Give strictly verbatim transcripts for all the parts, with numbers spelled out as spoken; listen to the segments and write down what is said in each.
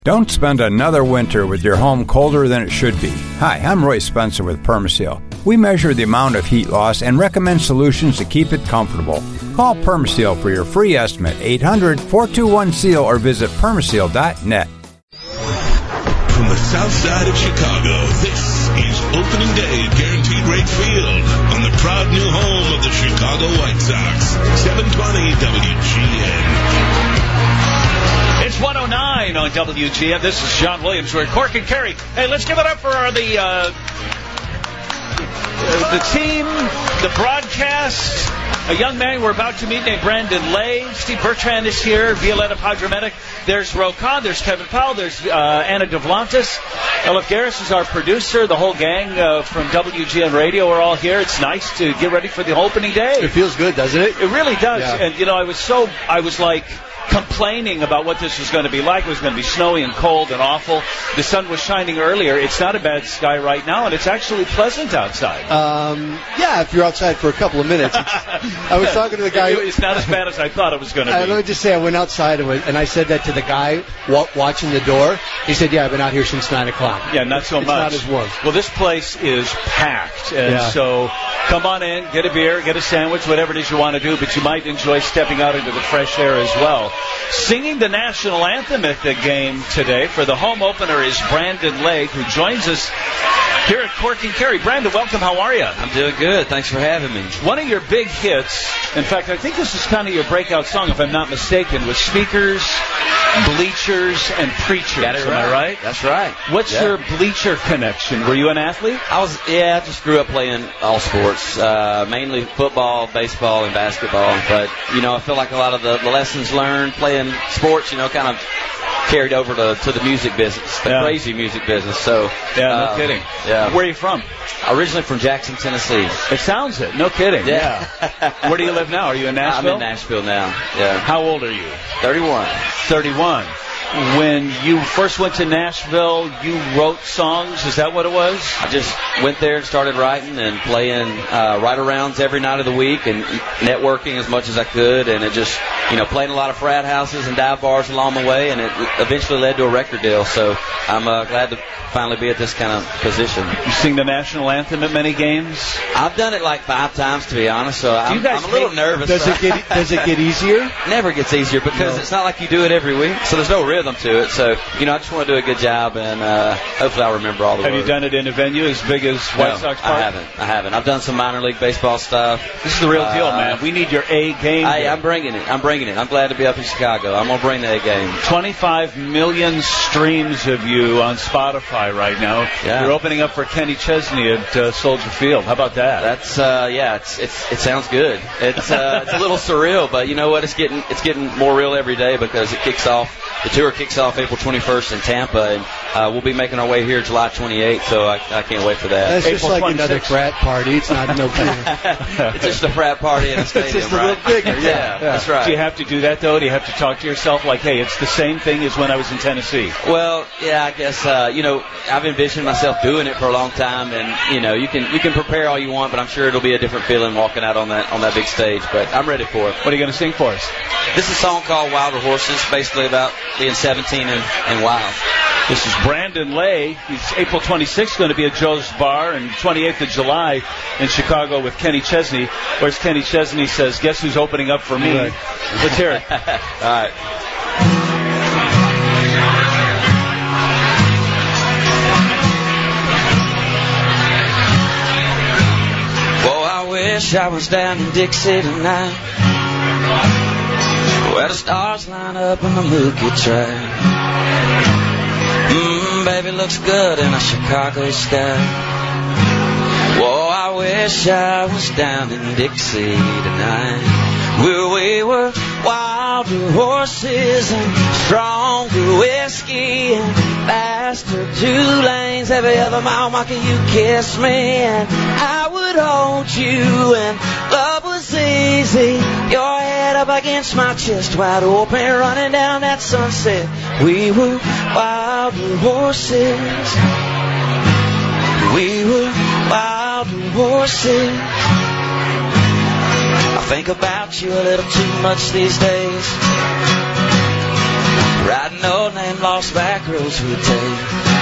Don't spend another winter with your home colder than it should be. Hi, I'm Roy Spencer with Permaseal. We measure the amount of heat loss and recommend solutions to keep it comfortable. Call Permaseal for your free estimate, eight hundred, four two one, S E A L, or visit permaseal dot net. From the south side of Chicago, this is opening day at Guaranteed Rate Field on the proud new home of the Chicago White Sox. seven twenty W G N. It's one oh nine on W G N. This is John Williams. We're at Cork and Kerry. Hey, let's give it up for our, the uh, the team, the broadcast. A young man we're about to meet named Brandon Lay. Steve Bertrand is here. Violetta Padramedic. There's Ro Khan. There's Kevin Powell. There's uh, Anna Devlantis. Elif Garris is our producer. The whole gang uh, from W G N Radio are all here. It's nice to get ready for the opening day. It feels good, doesn't it? It really does. Yeah. And, you know, I was so, I was like... complaining about what this was going to be like. It was going to be snowy and cold and awful. The sun was shining earlier. It's not a bad sky right now, and it's actually pleasant outside. Um, yeah, if you're outside for a couple of minutes. I was talking to the guy. It's not as bad as I thought it was going to be. Uh, let me just say, I went outside and, went, and I said that to the guy wa- watching the door. He said, yeah, I've been out here since nine o'clock. Yeah, not so it's much. It's not as warm. Well, this place is packed, and yeah. so come on in, get a beer, get a sandwich, whatever it is you want to do, but you might enjoy stepping out into the fresh air as well. Singing the national anthem at the game today for the home opener is Brandon Lay, who joins us here at Cork and Kerry. Brandon, welcome. How are you? I'm doing good. Thanks for having me. One of your big hits, in fact, I think this is kind of your breakout song, if I'm not mistaken, was Speakers, Bleachers, and Preachers. Got it Am right. I right? That's right. What's yeah. your bleacher connection? Were you an athlete? I was, yeah, I just grew up playing all sports, uh, mainly football, baseball, and basketball. But, you know, I feel like a lot of the, the lessons learned playing sports, you know, kind of carried over to, to the music business, the yeah. crazy music business. So, yeah, no uh, kidding. Yeah. Where are you from? Originally from Jackson, Tennessee. It sounds it. No kidding. Yeah. yeah. Where do you live now? Are you in Nashville? I'm in Nashville now. Yeah. How old are you? thirty-one. thirty-one. When you first went to Nashville, you wrote songs. Is that what it was? I just went there and started writing and playing uh, write-arounds every night of the week and networking as much as I could. And it just, you know, playing a lot of frat houses and dive bars along the way. And it eventually led to a record deal. So I'm uh, glad to finally be at this kind of position. You sing the national anthem at many games? I've done it like five times, to be honest. So I'm, I'm a little hate, nervous. Does it get Does it get easier? Never gets easier because no. It's not like you do it every week. So there's no rhythm to it. So, you know, I just want to do a good job, and uh, hopefully I'll remember all the Have words. you done it in a venue as big as White no, Sox Park? I haven't. I haven't. I've done some minor league baseball stuff. This is the real uh, deal, man. We need your A game. I, I'm bringing it. I'm bringing it. I'm glad to be up in Chicago. I'm going to bring the A game. twenty-five million streams of you on Spotify right now. Yeah. You're opening up for Kenny Chesney at uh, Soldier Field. How about that? That's uh, yeah. It's it's it sounds good. It's uh, it's a little surreal, but you know what? It's getting it's getting more real every day because it kicks off. The tour kicks off April twenty-first in Tampa, and uh, we'll be making our way here July twenty-eighth. So I, I can't wait for that. That's April just like twenty-sixth. Another frat party. It's not no big. It's just a frat party in a stadium, It's just a right? little bigger. Yeah, yeah, that's right. Do you have to do that, though? Do you have to talk to yourself like, hey, it's the same thing as when I was in Tennessee? Well, yeah, I guess, uh, you know, I've envisioned myself doing it for a long time, and, you know, you can you can prepare all you want, but I'm sure it'll be a different feeling walking out on that on that big stage, but I'm ready for it. What are you going to sing for us? This is a song called Wilder Horses, basically about being seventeen and, and wild. This is Brandon Lay. He's April twenty-sixth going to be at Joe's Bar, and twenty-eighth of July in Chicago with Kenny Chesney. Whereas Kenny Chesney says, guess who's opening up for me? Right. Let's hear it. All right. Well, I wish I was down in Dixie tonight, where the stars line up and the moon gets right. Mmm, baby, looks good in a Chicago sky. Whoa, I wish I was down in Dixie tonight, where we were wilder horses and stronger whiskey and faster two lanes. Every other mile marker you kissed me, and I would hold you, and love was easy. Your head up against my chest, wide open, running down that sunset. We were wilder horses. We were wilder horses. I think about you a little too much these days. riding old and lost back roads we take.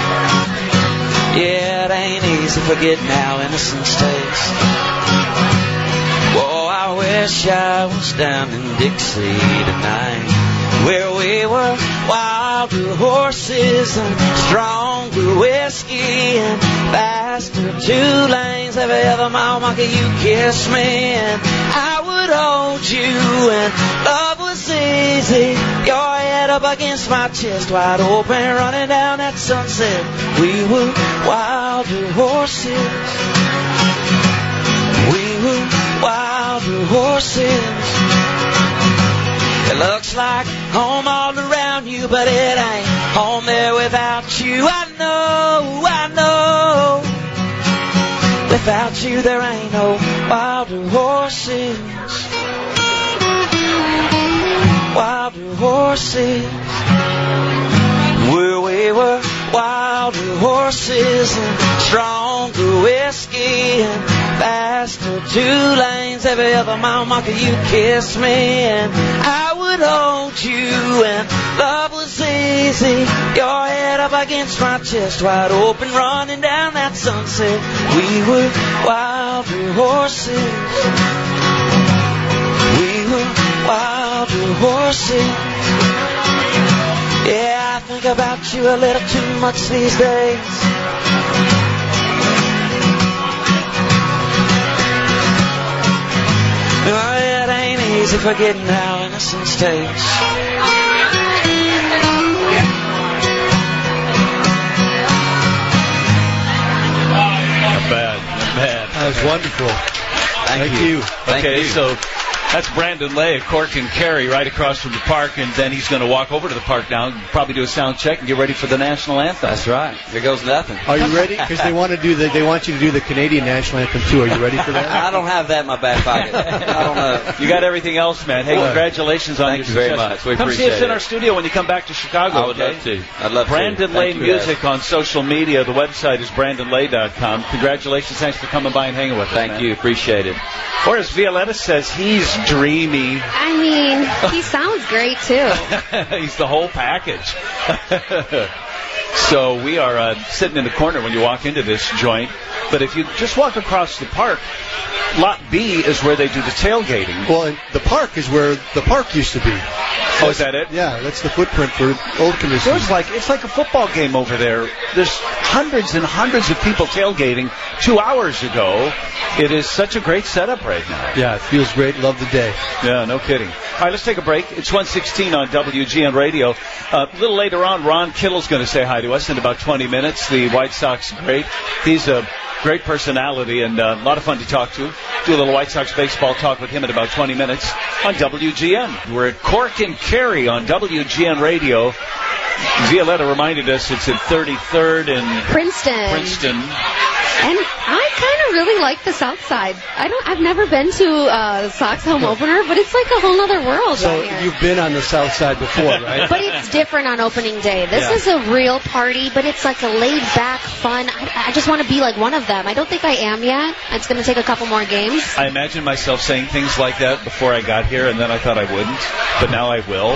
Yeah, it ain't easy forgetting how innocence tastes. Whoa, I wish I was down in Dixie tonight, where we were wild blue horses and strong blue whiskey and faster two lanes. Every other mile monkey you kiss me and I would hold you and love was easy. Your head up against my chest, wide open, running down that sunset. We were wild blue horses. We were wild blue horses. It looks like home all around you, but it ain't home there without you. I know, I know. Without you there ain't no wilder horses. Wilder horses. Where we were wilder horses and stronger whiskey and faster two lanes. Every other mile monkey you kiss me and I would hold you and love was easy. Your head up against my chest, wide open, running down that sunset. We were wilder horses. We were wilder horses. Yeah, I think about you a little too much these days. Oh, it ain't easy forgetting how innocence tastes. Not bad, not bad. That was wonderful. Thank, Thank you. you. Thank Okay, you. so that's Brandon Lay at Cork and Kerry right across from the park, and then he's going to walk over to the park now and probably do a sound check and get ready for the national anthem. That's right. Here goes nothing. Are you ready? Because they want to do the, they want you to do the Canadian national anthem too. Are you ready for that? I don't have that in my back pocket. I don't know. You got everything else, man. Hey, Well, congratulations on thank your you very success. much. We Come see appreciate us in it. our studio when you come back to Chicago. I would okay? love to. I'd love Brandon to. Lay Thank you, Music on social media. The website is brandon lay dot com. Congratulations. Thanks for coming by and hanging with us. Thank man. you. Appreciate it. Or as Violetta says, he's dreamy. I mean, he sounds great too. He's the whole package. So we are uh, sitting in the corner when you walk into this joint. But if you just walk across the park, Lot B is where they do the tailgating. Well, and the park is where the park used to be. Oh, is that it? Yeah, that's the footprint for old commission. So it's like it's like a football game over there. There's hundreds and hundreds of people tailgating. Two hours ago, it is such a great setup right now. Yeah, it feels great. Love the day. Yeah, no kidding. All right, let's take a break. It's one sixteen on W G N Radio. Uh, a little later on, Ron Kittle's going to say hi to us in about twenty minutes. The White Sox great. He's a great personality and uh, a lot of fun to talk to. Do a little White Sox baseball talk with him in about twenty minutes on W G N. We're at Cork and Kerry on W G N Radio. Violetta reminded us it's at thirty-third and Princeton. Princeton. And I kind of really like the South Side. I don't. I've never been to uh, the Sox home opener, but it's like a whole other world So right here. you've been on the south side before, right? But it's different on opening day. This Yeah. is a real party, but it's like a laid-back, fun. I, I just want to be like one of them. I don't think I am yet. It's going to take a couple more games. I imagined myself saying things like that before I got here, and then I thought I wouldn't, but now I will.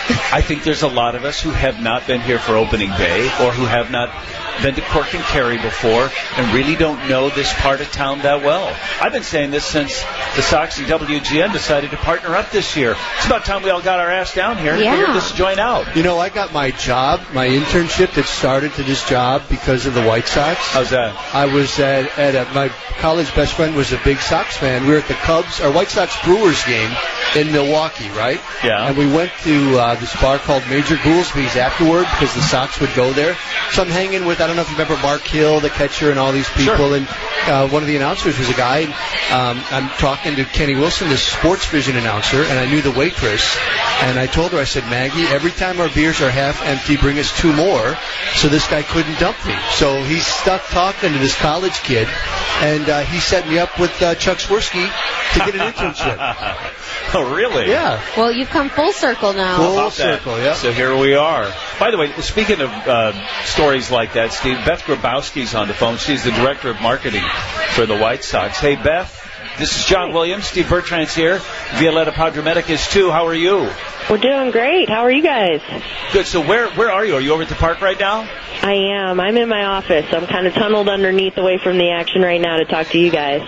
I think there's a lot of us who have not been here for opening day or who have not been to Cork and Kerry before and really don't know this part of town that well. I've been saying this since the Sox and W G N decided to partner up this year. It's about time we all got our ass down here and Yeah. figured this joint out. You know, I got my job, my internship that started to this job because of the White Sox. How's that? I was at, at a, my college best friend was a big Sox fan. We were at the Cubs, or White Sox Brewers game in Milwaukee, right? Yeah. And we went to uh, this bar called Major Goolsby's afterward because the Sox would go there. So I'm hanging with, I don't know if you remember Mark Hill, the catcher, and all these people. Sure. And uh, one of the announcers was a guy. And, um, I'm talking to Kenny Wilson, the sports vision announcer, and I knew the waitress. And I told her, I said, Maggie, every time our beers are half empty, bring us two more. So this guy couldn't dump me. So he's stuck talking to this college kid, and uh, he set me up with uh, Chuck Swirsky to get an internship. Oh, really? Yeah. Well, you've come full circle now. Full About that. circle, yeah. So here we are. By the way, speaking of uh, stories like that, Steve, Beth Grabowski's on the phone. She's the director of marketing for the White Sox. Hey, Beth, this is John Williams. Steve Bertrand's here. Violetta Padramedic is too. How are you? We're doing great. How are you guys? Good. So where where are you? Are you over at the park right now? I am. I'm in my office. I'm kind of tunneled underneath away from the action right now to talk to you guys.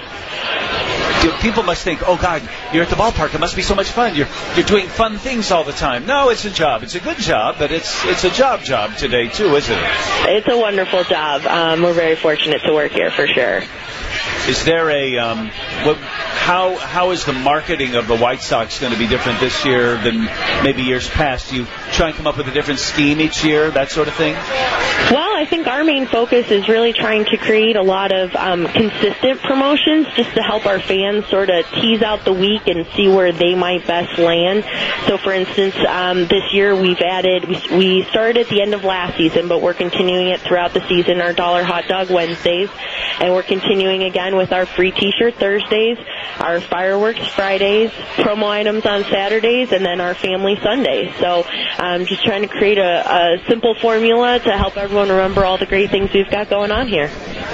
People must think, oh, God, you're at the ballpark. It must be so much fun. You're you're doing fun things all the time. No, it's a job. It's a good job, but it's it's a job job today, too, isn't it? It's a wonderful job. Um, we're very fortunate to work here, for sure. Is there a um, what, how how is the marketing of the White Sox going to be different this year than maybe years past? Do you try and come up with a different scheme each year, that sort of thing? Well, I think our main focus is really trying to create a lot of um, consistent promotions just to help our fans sort of tease out the week and see where they might best land. So, for instance, um, this year we've added, we, we started at the end of last season, but we're continuing it throughout the season, our Dollar Hot Dog Wednesdays, and we're continuing again with our free T-shirt Thursdays, our fireworks Fridays, promo items on Saturdays, and then our family Sundays. So um, just trying to create a, a simple formula to help everyone remember all the great things we've got going on here.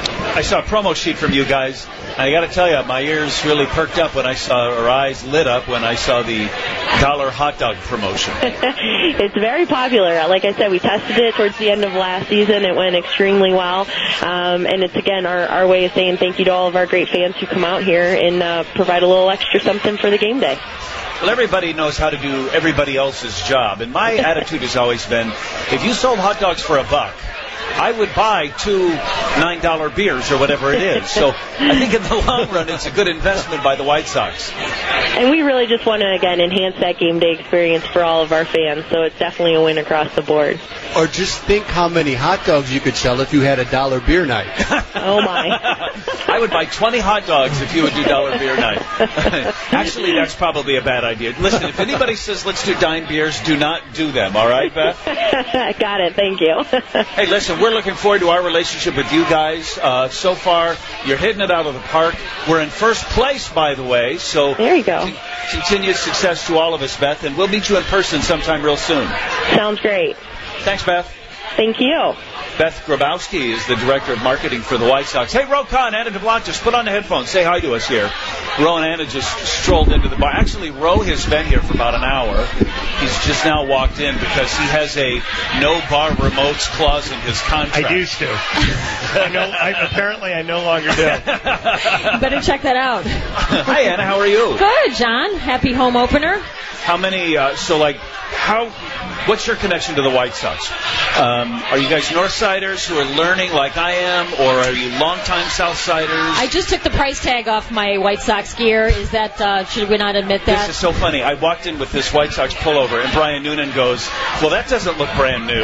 I saw a promo sheet from you guys. I got to tell you, my ears really perked up when I saw, or eyes lit up when I saw the dollar hot dog promotion. It's very popular. Like I said, we tested it towards the end of last season. It went extremely well. Um, and it's, again, our, our way of saying thank you to all of our great fans who come out here and uh, provide a little extra something for the game day. Well, everybody knows how to do everybody else's job. And my attitude has always been, if you sold hot dogs for a buck, I would buy two nine dollar beers or whatever it is. So I think in the long run, it's a good investment by the White Sox. And we really just want to, again, enhance that game day experience for all of our fans. So it's definitely a win across the board. Or just think how many hot dogs you could sell if you had a dollar beer night. Oh, my. I would buy twenty hot dogs if you would do dollar beer night. Actually, that's probably a bad idea. Listen, if anybody says let's do dime beers, do not do them, all right, Beth? Got it. Thank you. Hey, listen, we're looking forward to our relationship with you guys. Uh, so far, you're hitting it out of the park. We're in first place, by the way. So there you go. Con- continued success to all of us, Beth, and we'll meet you in person sometime real soon. Sounds great. Thanks, Beth. Thank you. Beth Grabowski is the director of marketing for the White Sox. Hey, Ro Khan, Anna DeBlantis, put on the headphones. Say hi to us here. Ro and Anna just strolled into the bar. Actually, Ro has been here for about an hour. He's just now walked in because he has a no bar remotes clause in his contract. I used to. I know, I, apparently, I no longer do. You better check that out. Hi, Anna. How are you? Good, John. Happy home opener. How many, uh, so like, how, what's your connection to the White Sox? Um, are you guys Northsiders who are learning like I am, or are you longtime Southsiders? I just took the price tag off my White Sox gear. Is that, uh, should we not admit that? This is so funny. I walked in with this White Sox pullover, and Brian Noonan goes, well, that doesn't look brand new.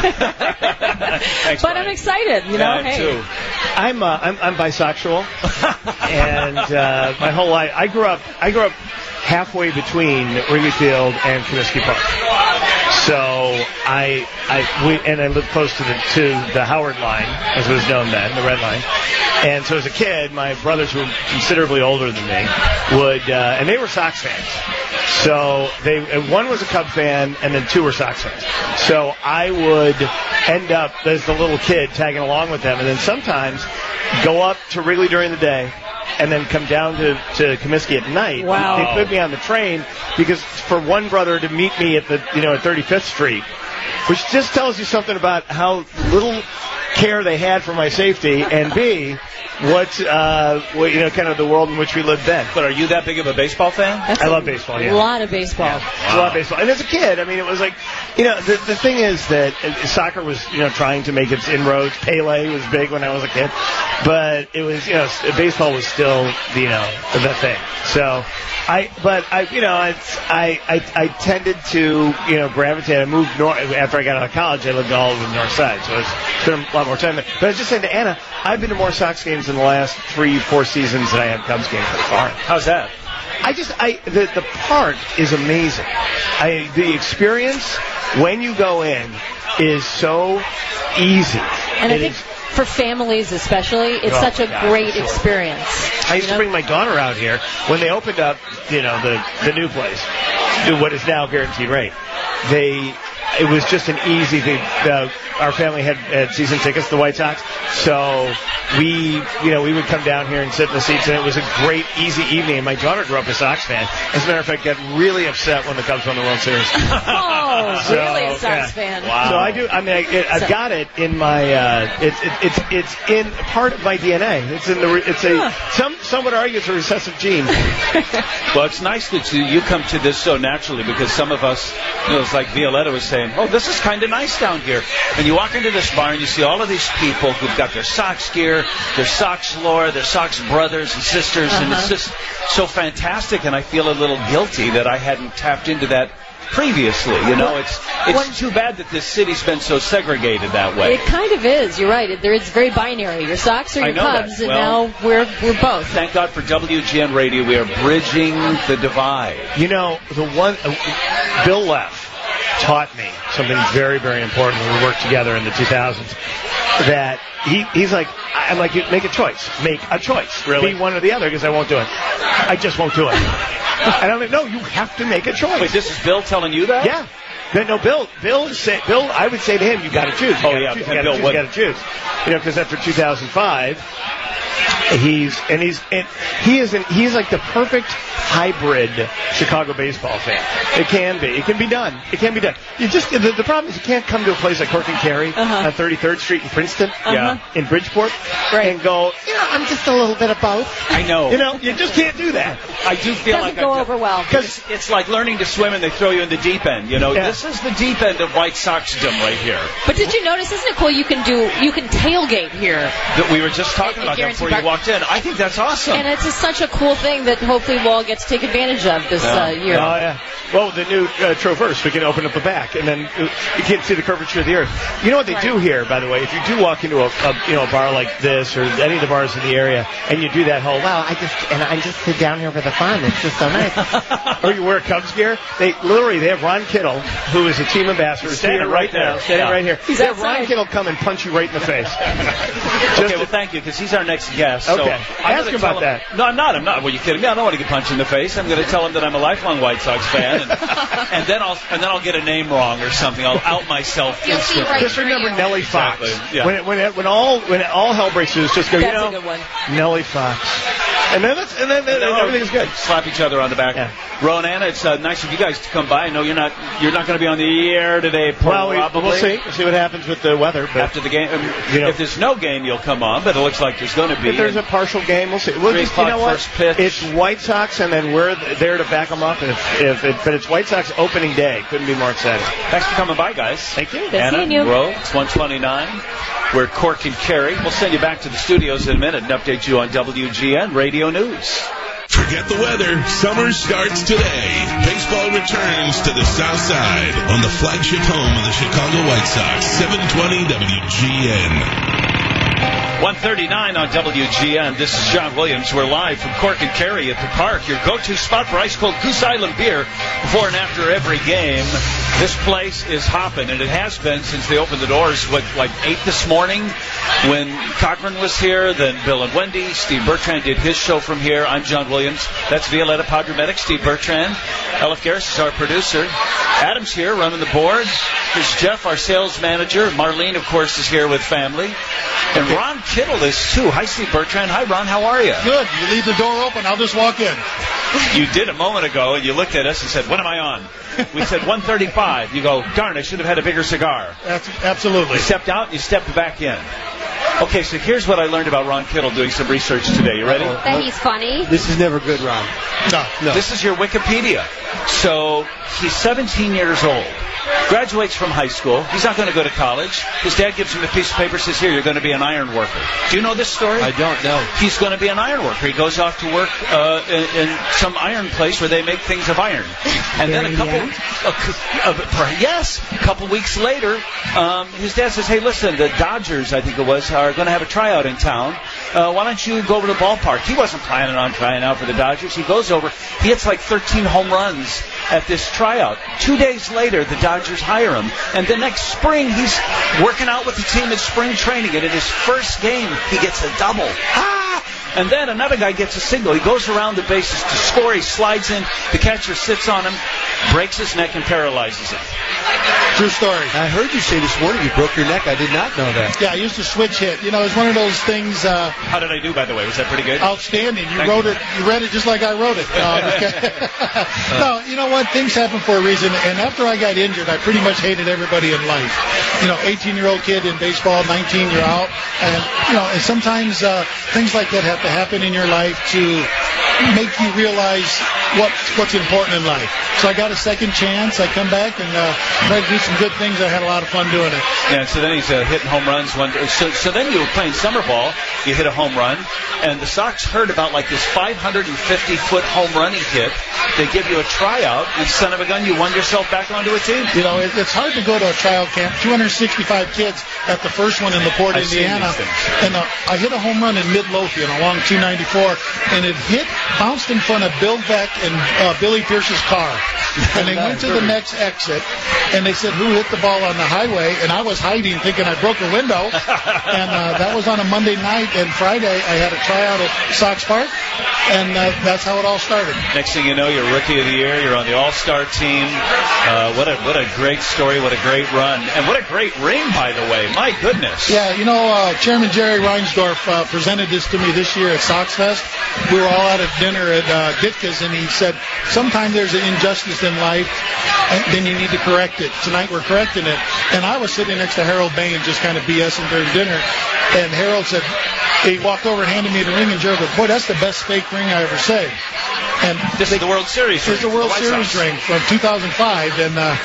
Thanks, but Brian. I'm excited, you know, yeah, hey. Too. I'm, uh, I'm, I'm bisexual, and uh, my whole life, I grew up, I grew up halfway between Wrigley Field and Comiskey Park. So I, I, we, and I lived close to the to the Howard line, as it was known then, the Red Line. And so as a kid, my brothers, who were considerably older than me, would, uh, and they were Sox fans. So they, one was a Cub fan, and then two were Sox fans. So I would end up as the little kid tagging along with them, and then sometimes go up to Wrigley during the day, and then come down to, to Comiskey at night. Wow. They put me on the train because for one brother to meet me at the, you know, at thirty-fifth Street, which just tells you something about how little care they had for my safety, and B, what, uh, what, you know, kind of the world in which we lived then. But are you that big of a baseball fan? That's I a love baseball, yeah. A lot of baseball. Yeah, wow. A lot of baseball. And as a kid, I mean, it was like, you know, the the thing is that soccer was, you know, trying to make its inroads. Pele was big when I was a kid. But it was, you know, baseball was still, you know, the thing. So, I, but I, you know, I, I, I tended to, you know, gravitate. I moved north after I got out of college. I lived all over the north side, so I spent a lot more time there. But I was just saying to Anna, I've been to more Sox games in the last three, four seasons than I have Cubs games so far. How's that? I just, I, the, the park is amazing. I, the experience when you go in is so easy. And it I think is, for families especially, it's oh such a God, great sure. experience. I used you know? to bring my daughter out here when they opened up, you know, the, the new place, what is now Guaranteed Rate. They, it was just an easy thing. Uh, our family had, had season tickets to the White Sox, so we, you know, we would come down here and sit in the seats, and it was a great, easy evening. And my daughter grew up a Sox fan. As a matter of fact, got really upset when the Cubs won the World Series. Oh, so, really a Sox yeah. fan? Wow. So I do. I mean, I, it, I've got it in my. Uh, it's it, it's it's in part of my D N A. It's in the. It's a. Some some would argue it's a recessive gene. Well, it's nice that you, you come to this so naturally, because some of us, you know, it's like Violetta was saying, oh, this is kind of nice down here. And you walk into this bar and you see all of these people who've got their Sox gear, their Sox lore, their Sox brothers and sisters, Uh-huh. and it's just so fantastic. And I feel a little guilty that I hadn't tapped into that previously. You know, it's it's too bad that this city's been so segregated that way. It kind of is. You're right. It, there, it's very binary. Your Sox or I your know that. Cubs, and Well, now we're we're both. Thank God for W G N Radio. We are bridging the divide. You know, the one uh, Bill Leff taught me something very, very important when we worked together in the two thousands. That he he's like, I'm like, make a choice. Make a choice. Really? Be one or the other, because I won't do it. I just won't do it. And I'm like, no, you have to make a choice. Wait, this is Bill telling you that? Yeah. But no, Bill, Bill, say, Bill, I would say to him, you got to choose. You Oh, gotta yeah, choose, and you got Bill to choose. You wouldn't. got to choose. You know, because after two thousand five, he's and he's and he is an, he's like the perfect hybrid Chicago baseball fan. It can be. It can be done. It can be done. You just the, the problem is you can't come to a place like Cork and Kerry Uh-huh. on thirty-third Street in Princeton, Uh-huh. yeah, in Bridgeport, Right. and go, you know, I'm just a little bit of both. I know. You know, you just can't do that. I do feel Doesn't like go I'm, over well. Because it's like learning to swim and they throw you in the deep end. You know, Yeah. this is the deep end of White Soxdom right here. But did you notice? Isn't it cool? You can do you can tailgate here, That we were just talking At- at about that Guaranteed before you Park. walked in. I think that's awesome. and it's a, such a cool thing that hopefully we'll all get to take advantage of this Yeah. uh, year. Oh, yeah. Well, the new uh, Traverse, we can open up the back, and then uh, you can't see the curvature of the earth. You know what they Right. do here, by the way? If you do walk into a, a you know a bar like this or any of the bars in the area, and you do that whole wow, I just and I just sit down here for the fun. It's just so nice. Or you wear Cubs gear. They literally they have Ron Kittle, who is a team ambassador, Standing here right now, there. standing Yeah. right here. He's they have Ron outside. Kittle come and punch you right in the face. Okay, well, thank you, because he's our next guest. So Okay. I'm Ask gonna him about tell that. No, I'm not. I'm not. Well, you kidding me? I don't want to get punched in the face. I'm going to tell him that I'm a lifelong White Sox fan, and, and then I'll and then I'll get a name wrong or something. I'll out myself You'll see instantly. right Just remember through you. Nellie Fox. Exactly, yeah. When it, when it, when all when it, all hell breaks loose, just go. That's you know, a good one. Nellie Fox. And then that's, and then, then No, everything's good. Slap each other on the back. Yeah. Ron, Anna, it's uh, nice of you guys to come by. I know you're not you're not going to be on the air today, Well, we, probably. we'll see. We'll see what happens with the weather. But After the game, um, You know. if there's no game, you'll come on. But it looks like there's going to be. if there's a partial game, we'll see. We'll Three just, you know o'clock what? first pitch. It's White Sox, and then we're th- there to back them up. And if, if it, but it's White Sox opening day. Couldn't be more exciting. Thanks for coming by, guys. Thank you. Good Anna, seeing you. Ro, it's one twenty-nine. We're Cork and Kerry. We'll send you back to the studios in a minute and update you on W G N Radio News. Forget the weather. Summer starts today. Baseball returns to the South Side on the flagship home of the Chicago White Sox. seven twenty W G N. one thirty-nine on W G N. This is John Williams. We're live from Cork and Kerry at the park, your go-to spot for ice-cold Goose Island beer before and after every game. This place is hopping, and it has been since they opened the doors, what, like eight this morning when Cochran was here, then Bill and Wendy. Steve Bertrand did his show from here. I'm John Williams. That's Violetta Padramedic, Steve Bertrand. Elif Garris is our producer. Adam's here running the board. Here's Jeff, our sales manager. Marlene, of course, is here with family. And Ron Kittle is too. Hi, Steve Bertrand. Hi, Ron. How are you? Good. You leave the door open, I'll just walk in. You did a moment ago, and you looked at us and said, what am I on? We said one thirty-five. You go, darn, I should have had a bigger cigar. That's absolutely. You stepped out and you stepped back in. Okay, so here's what I learned about Ron Kittle doing some research today. You ready? That he's funny. This is never good, Ron. No, no. This is your Wikipedia. So he's seventeen years old. Graduates from high school. He's not going to go to college. His dad gives him a piece of paper, says, here, you're going to be an iron worker. Do you know this story? I don't know. He's going to be an iron worker. He goes off to work uh, in, in some iron place where they make things of iron. And then a couple, a, a, yes, a couple weeks later, um, his dad says, hey, listen, the Dodgers, I think it was, are going to have a tryout in town. Uh, why don't you go over to the ballpark? He wasn't planning on trying out for the Dodgers. He goes over. He hits like thirteen home runs at this tryout. Two days later, the Dodgers hire him. And the next spring, he's working out with the team in spring training. And in his first game, he gets a double. Ah! And then another guy gets a single. He goes around the bases to score. He slides in. The catcher sits on him. breaks his neck and paralyzes him. True story. I heard you say this morning you broke your neck. I did not know that. Yeah, I used to switch hit. You know, it's one of those things. Uh, How did I do, by the way? Was that pretty good? Outstanding. You Thank wrote you. it. You read it just like I wrote it. No, okay. No, you know what? Things happen for a reason. And after I got injured, I pretty much hated everybody in life. You know, eighteen-year-old kid in baseball, nineteen, you're out. And, you know, and sometimes uh, things like that have to happen in your life to make you realize what, what's important in life. So I got a second chance. I come back and uh, try to do some good things. I had a lot of fun doing it. Yeah, so then he's uh, hitting home runs. One, so, so then you were playing summer ball. You hit a home run, and the Sox heard about like this five hundred fifty foot home run he hit. They give you a tryout, and son of a gun, you won yourself back onto a team. You know, it, it's hard to go to a tryout camp. two hundred sixty-five kids at the first one in LaPorte, I've seen Indiana. these things. And uh, I hit a home run in Midlothian along two ninety-four, and it hit, bounced in front of Bill Beck and uh, Billy Pierce's car. And they went to the next exit, and they said, who hit the ball on the highway? And I was hiding, thinking I broke a window. And uh, that was on a Monday night, and Friday I had a tryout at Sox Park, and uh, that's how it all started. Next thing you know, you're Rookie of the Year. You're on the All-Star team. Uh, what a what a great story. What a great run. And what a great ring, by the way. My goodness. Yeah, you know, uh, Chairman Jerry Reinsdorf uh, presented this to me this year at Sox Fest. We were all out at dinner at uh, Ditka's, and he said, sometimes there's an injustice in life, and then you need to correct it. Tonight we're correcting it. And I was sitting next to Harold Bain just kind of BSing during dinner, and Harold said, he walked over and handed me the ring, and Jerry goes, boy, that's the best fake ring I ever saved. And this is the World Series ring. It's the World the Series Sox. ring from two thousand five, and uh,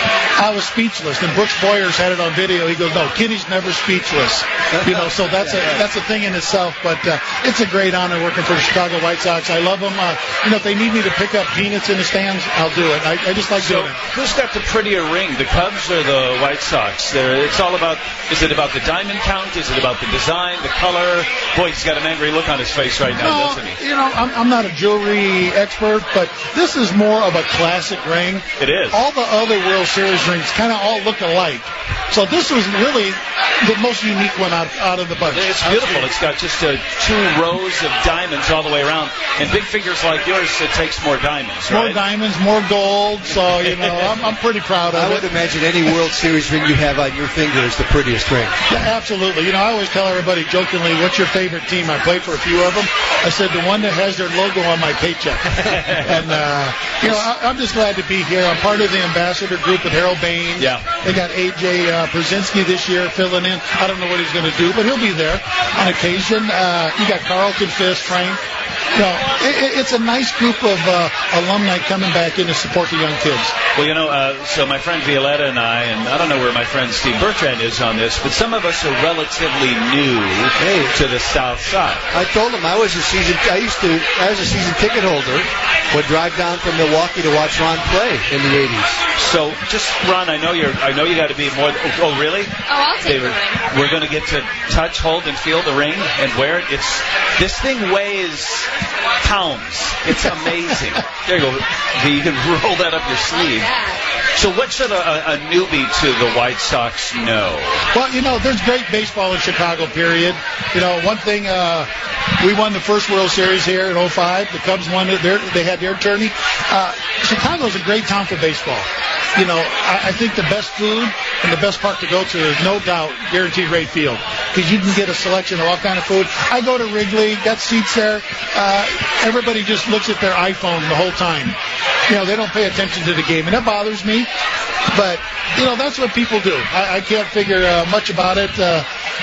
I was speechless. And Brooks Boyers had it on video. He goes, "No, Kitty's never speechless." You know, so that's a that's a thing in itself. But uh, it's a great honor working for the Chicago White Sox. I love them. Uh, you know, if they need me to pick up peanuts in the stands, I'll do it. I, I just like So doing it. who's got the prettier ring, the Cubs or the White Sox? They're, it's all about, is it about the diamond count? Is it about the design, the color? Boy, he's got an angry look on his face right now, No, doesn't he? you know, I'm, I'm not a jewelry expert, but this is more of a classic ring. It is. All the other World Series rings kind of all look alike. So this was really the most unique one out, out of the bunch. It's beautiful. It's got just uh, two rows of diamonds all the way around. And big fingers like yours, it takes more diamonds, More right? diamonds, more gold. So, you know, I'm, I'm pretty proud of I it. would imagine any World Series ring you have on your finger is the prettiest ring. Yeah, absolutely. You know, I always tell everybody jokingly, what's your favorite team? I played for a few of them. I said, the one that has their logo on my paycheck. And, uh, you know, I, I'm just glad to be here. I'm part of the ambassador group with Harold Bain. Yeah. They got A J uh, Brzezinski this year filling in. I don't know what he's going to do, but he'll be there on occasion. Uh, you got Carlton Fisk, Frank. You know, it, it's a nice group of uh, alumni coming back in to support the young kids. Well, you know, uh, so my friend Violetta and I, and I don't know where my friend Steve Bertrand is on this, but some of us are relatively new Hey. to the South Side. I told him I was a season. I used to. I was a season ticket holder. Would drive down from Milwaukee to watch Ron play in the eighties. So, just Ron, I know you're. I know you got to be more. Oh, oh, really? Oh, I'll take David, the ring. we're going to get to touch, hold, and feel the ring and wear it. It's this thing weighs pounds. It's amazing. There you go. You can roll that up your sleeve. So, what should a, a, a newbie to the White Sox know? Well, you know, there's great baseball in Chicago, period. You know, one thing, uh, we won the first World Series here in oh five. The Cubs won it. Their, they had their tourney. Uh, Chicago's a great town for baseball. You know, I, I think the best food and the best park to go to is no doubt Guaranteed Rate Field, because you can get a selection of all kind of food. I go to Wrigley, got seats there. Uh, everybody just looks at their iPhone the whole time. You know, they don't pay attention to the game, and that bothers me. But, you know, that's what people do. I, I can't figure uh, much about it. Uh,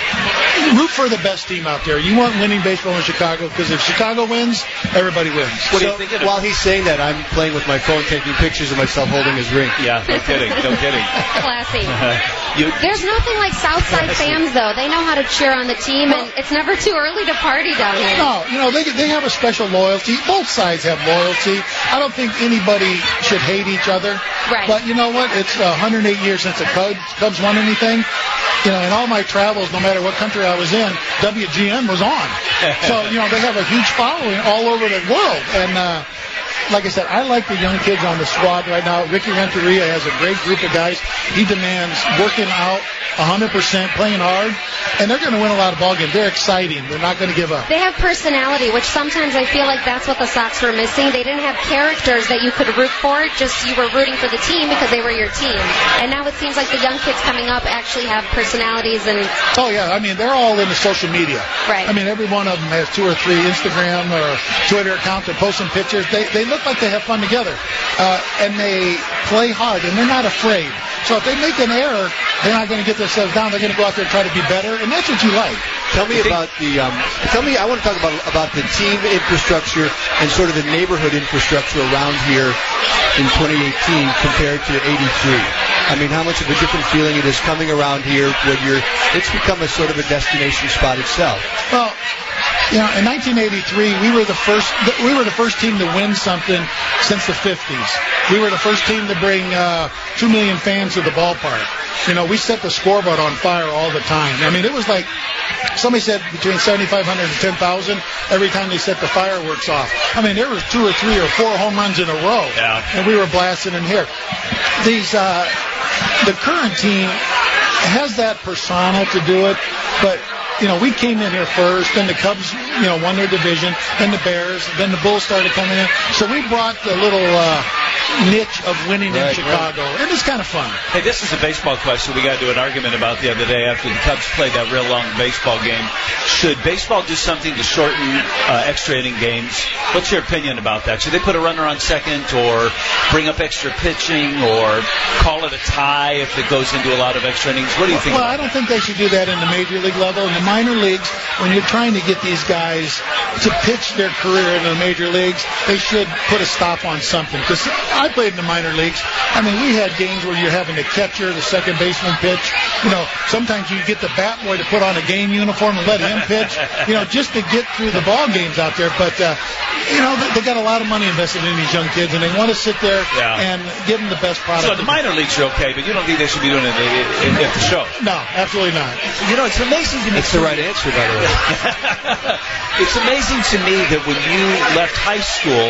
root for the best team out there. You want winning baseball in Chicago, because if Chicago wins, everybody wins. What do So, you think of it? while he's saying that, I'm playing with my phone, taking pictures of myself holding his ring. Yeah, no kidding, no kidding. Classy. you, There's nothing like Southside fans, though. They know how to cheer on the team, and it's never too early to party down here. No, you know, they they have a special loyalty. Both sides have loyalty. I don't think anybody should hate each other. Right. But you know what? It's one hundred eight years since the Cubs, Cubs won anything. You know, in all my travels, no matter what country I was in, W G N was on. So, you know, they have a huge following all over the world. And, uh, like I said, I like the young kids on the squad right now. Ricky Renteria has a great group of guys. He demands working out one hundred percent, playing hard, and they're going to win a lot of ball games. They're exciting. They're not going to give up. They have personality, which sometimes I feel like that's what the Sox were missing. They didn't have characters that you could root for, just you were rooting for the team because they were your team. And now it seems like the young kids coming up actually have personalities and... Oh, yeah. I mean, they're all into social media. Right. I mean, every one of them has two or three Instagram or Twitter accounts. They're posting pictures. They, they look like they have fun together. Uh, and they play hard, and they're not afraid. So if they make an error, they're not going to get themselves down. They're going to go out there and try to be better, and that's what you like. Tell me about the. Um, tell me, I want to talk about about the team infrastructure and sort of the neighborhood infrastructure around here in twenty eighteen compared to eighty-three. I mean, how much of a different feeling it is coming around here when you're. It's become a sort of a destination spot itself. Well, you know, in nineteen eighty-three, we were the first. We were the first team to win something since the fifties. We were the first team to bring uh, two million fans to the ballpark. You know, we set the scoreboard on fire all the time. I mean, it was like somebody said between seventy-five hundred and ten thousand every time they set the fireworks off. I mean, there was two or three or four home runs in a row, yeah. and we were blasting in here. These uh, the current team has that persona to do it, but. You know, we came in here first, then the Cubs, you know, won their division, then the Bears, then the Bulls started coming in. So we brought the little uh, niche of winning right, in Chicago, right. and it's kind of fun. Hey, this is a baseball question we got to do an argument about the other day after the Cubs played that real long baseball game. Should baseball do something to shorten uh, extra inning games? What's your opinion about that? Should they put a runner on second or bring up extra pitching or call it a tie if it goes into a lot of extra innings? What do you think? Well, I don't think they should do that in the major league level. In the minor leagues, when you're trying to get these guys to pitch their career in the major leagues, they should put a stop on something. Because I played in the minor leagues. I mean, we had games where you're having the catcher, the second baseman pitch. You know, sometimes you get the bat boy to put on a game uniform and let him pitch, you know, just to get through the ball games out there. But, uh, you know, they, they got a lot of money invested in these young kids, and they want to sit there yeah. and give them the best product. So the minor leagues are okay, but you don't think they should be doing it at the show? No, absolutely not. You know, it's amazing to me. That's the right answer, by the way. It's amazing to me that when you left high school,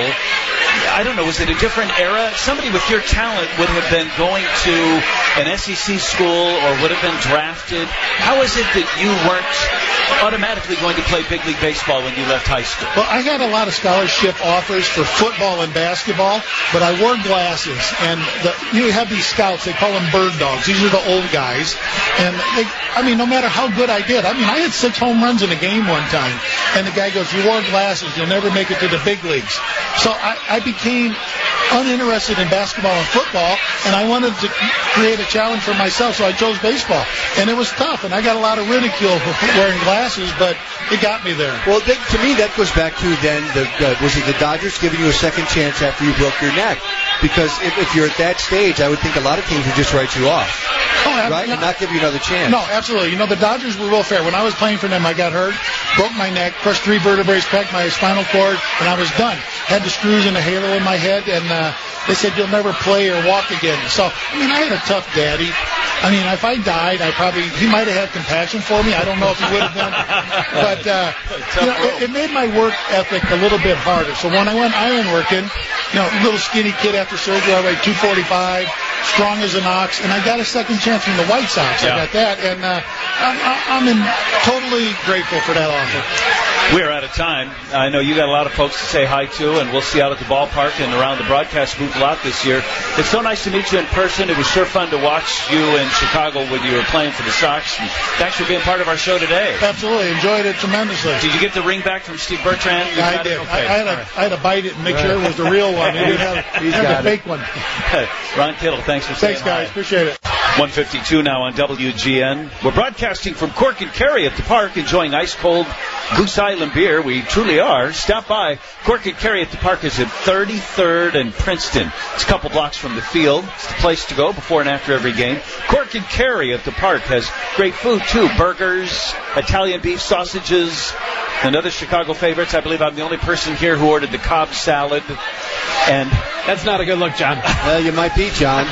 I don't know, was it a different era? Somebody with your talent would have been going to an S E C school or would have been drafted. How is it that you weren't automatically going to play big league baseball when you left high school? Well, I had a lot of scholarship offers for football and basketball, but I wore glasses. And the, you have these scouts, they call them bird dogs. These are the old guys. And, they, I mean, no matter how good I did, I mean, I had six home runs in a game one time. And the guy goes, you wore glasses, you'll never make it to the big leagues. So I, I became uninterested in basketball and football, and I wanted to create a challenge for myself, so I chose baseball. And it was tough, and I got a lot of ridicule for wearing glasses, but it got me there. Well, then, to me, that goes back to then, the, uh, was it the Dodgers giving you a second chance after you broke your neck? Because if, if you're at that stage, I would think a lot of teams would just write you off. Oh, right? And not give you another chance. No, absolutely. You know, the Dodgers were real fair. When I was playing for them, I got hurt, broke my neck, crushed three vertebrae, cracked my spinal cord, and I was done. Had the screws and a halo in my head, and uh, they said, you'll never play or walk again. So, I mean, I had a tough daddy. I mean, if I died, I probably, he might have had compassion for me. I don't know if he would have done. But, uh, you know, it, it made my work ethic a little bit harder. So when I went iron working, you know, little skinny kid after surgery, I weighed two forty-five, strong as an ox, and I got a second chance from the White Sox. Yeah. I got that, and uh, I'm, I'm in totally grateful for that offer. We're out of time. I know you got a lot of folks to say hi to, and we'll see you out at the ballpark and around the broadcast booth a lot this year. It's so nice to meet you in person. It was sure fun to watch you in Chicago when you were playing for the Sox. And thanks for being part of our show today. Absolutely. Enjoyed it tremendously. Did you get the ring back from Steve Bertrand? You I got did. it? Okay. I, I, had a, I had to bite it and make right. sure it was the real one. He didn't have, he had the fake one. Ron Kittle, thanks for saying Thanks, guys. hi. Appreciate it. one fifty-two now on W G N. We're broadcasting from Cork and Kerry at the park, enjoying ice-cold Goose Island beer. We truly are. Stop by. Cork and Kerry at the park is at thirty-third and Princeton. It's a couple blocks from the field. It's the place to go before and after every game. Cork and Kerry at the park has great food, too. Burgers, Italian beef sausages, and other Chicago favorites. I believe I'm the only person here who ordered the Cobb salad. And that's not a good look, John. Well, you might be, John.